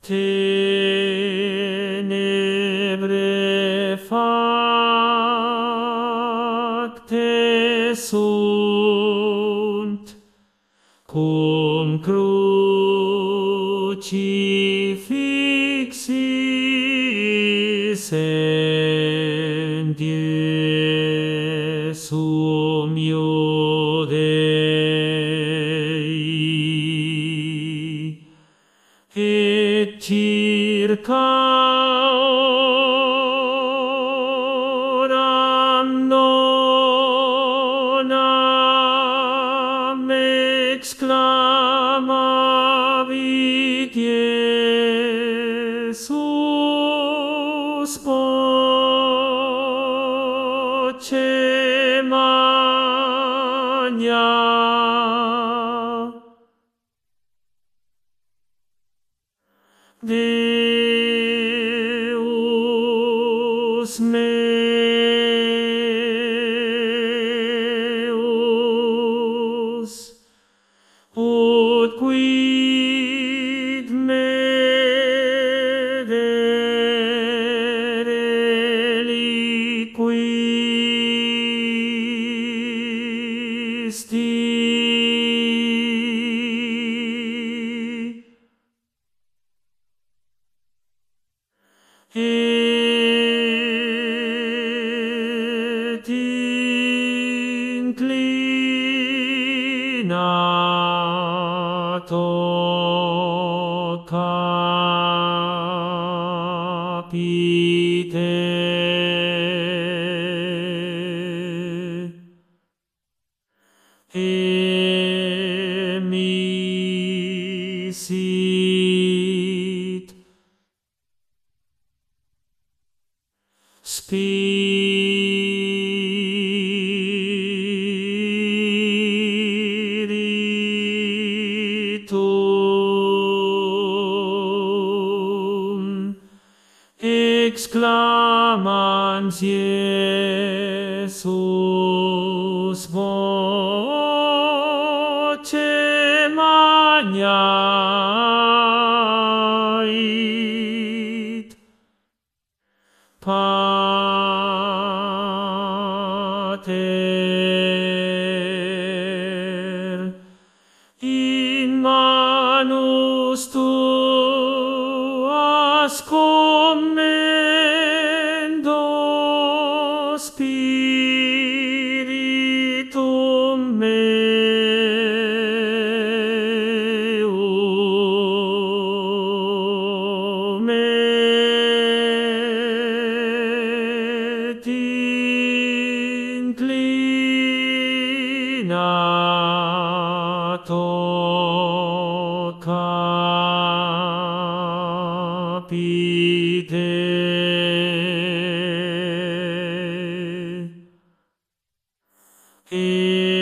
Tenebre facte sunt, cum crucifixis in Iesum Iudei, et circa oram nonam exclamavit Iesus voce magna. Deus meus, ut quid medere reliquisti, et inclinato capite, emisit Spiritum, exclamans Iesus voce magnait, Pater, in manus tuas commendo spiritum meum, et inclinato capite,